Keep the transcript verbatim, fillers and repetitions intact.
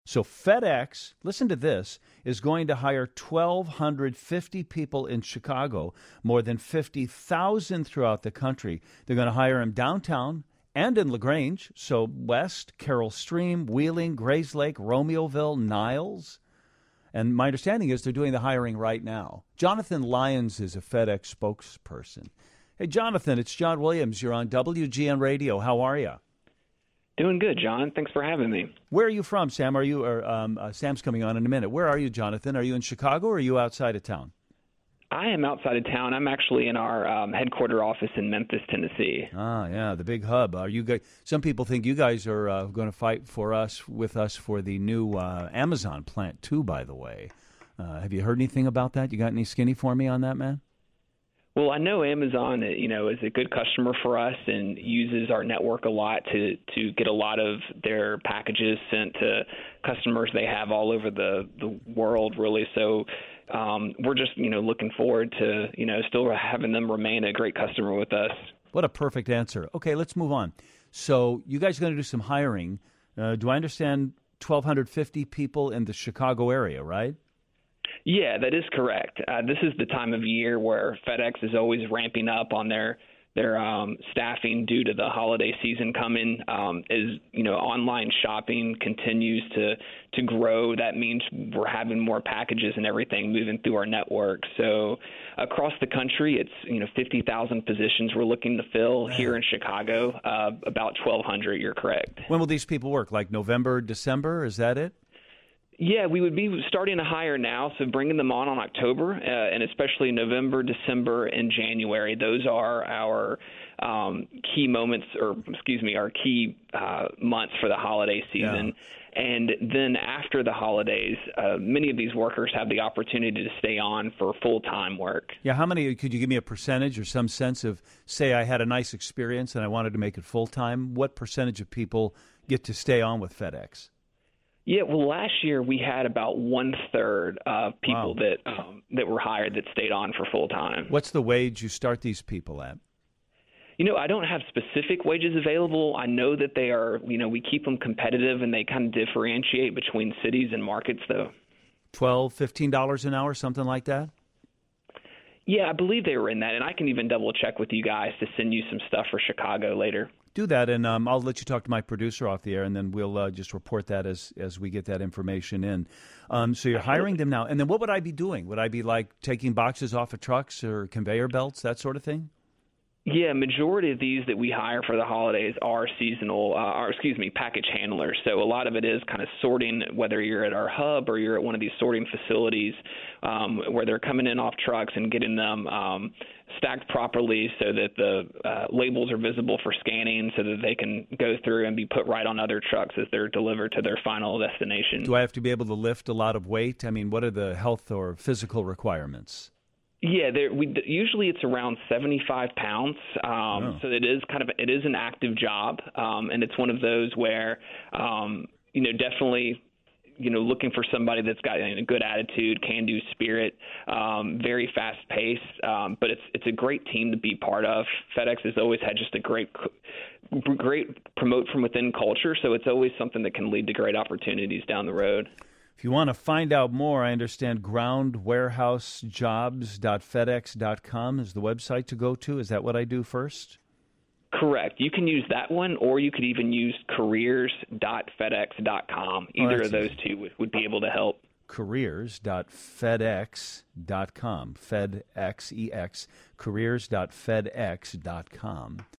So FedEx, listen to this, is going to hire one thousand two hundred fifty people in Chicago, more than fifty thousand throughout the country. They're going to hire them downtown and in LaGrange, so West, Carroll Stream, Wheeling, Grayslake, Romeoville, Niles. And my understanding is they're doing the hiring right now. Jonathan Lyons is a FedEx spokesperson. Hey, Jonathan, it's John Williams. You're on W G N Radio. How are you? Doing good, John. Thanks for having me. Where are you from, Sam? Are you? Or um, uh, Sam's coming on in a minute. Where are you, Jonathan? Are you in Chicago or are you outside of town? I am outside of town. I'm actually in our um, headquarter office in Memphis, Tennessee. Ah, yeah, the big hub. Are you guys? Some people think you guys are uh, going to fight for us with us for the new uh, Amazon plant too. By the way, uh, have you heard anything about that? You got any skinny for me on that, man? Well, I know Amazon, you know, is a good customer for us and uses our network a lot to, to get a lot of their packages sent to customers they have all over the, the world, really. So um, we're just, you know, looking forward to, you know, still having them remain a great customer with us. What a perfect answer. Okay, let's move on. So you guys are going to do some hiring. Uh, do I understand one thousand two hundred fifty people in the Chicago area, right? Yeah, that is correct. Uh, this is the time of year where FedEx is always ramping up on their their um, staffing due to the holiday season coming. Um, as you know, online shopping continues to to grow. That means we're having more packages and everything moving through our network. So across the country, it's you know fifty thousand positions we're looking to fill. Here in Chicago, uh, about twelve hundred. You're correct. When will these people work? Like November, December? Is that it? Yeah, we would be starting to hire now, so bringing them on on October, uh, and especially November, December, and January. Those are our um, key moments, or excuse me, our key uh, months for the holiday season. Yeah. And then after the holidays, uh, many of these workers have the opportunity to stay on for full-time work. Yeah, how many, could you give me a percentage or some sense of, say I had a nice experience and I wanted to make it full-time, what percentage of people get to stay on with FedEx? Yeah, well, last year we had about one third of people wow. that um, that were hired that stayed on for full time. What's the wage you start these people at? You know, I don't have specific wages available. I know that they are, you know, we keep them competitive and they kind of differentiate between cities and markets, though. Twelve, fifteen dollars an hour, something like that? Yeah, I believe they were in that, and I can even double check with you guys to send you some stuff for Chicago later. Do that, and um, I'll let you talk to my producer off the air, and then we'll uh, just report that as as we get that information in. Um, so you're hiring them now, and then what would I be doing? Would I be like taking boxes off of trucks or conveyor belts, that sort of thing? Yeah, majority of these that we hire for the holidays are seasonal, uh, or excuse me, package handlers. So a lot of it is kind of sorting, whether you're at our hub or you're at one of these sorting facilities um, where they're coming in off trucks and getting them um, stacked properly so that the uh, labels are visible for scanning so that they can go through and be put right on other trucks as they're delivered to their final destination. Do I have to be able to lift a lot of weight? I mean, what are the health or physical requirements? Yeah, there, we, usually it's around seventy-five pounds. Um, oh. So it is kind of it is an active job, um, and it's one of those where um, you know definitely you know looking for somebody that's got a good attitude, can-do spirit, um, very fast-paced. Um, but it's it's a great team to be part of. FedEx has always had just a great great promote from within culture, so it's always something that can lead to great opportunities down the road. If you want to find out more, I understand ground warehouse jobs dot fedex dot com is the website to go to. Is that what I do first? Correct. You can use that one, or you could even use careers dot fedex dot com. Either oh, of those easy. two would, would be able to help. careers dot fedex dot com. FedEx, E X, careers dot fedex dot com.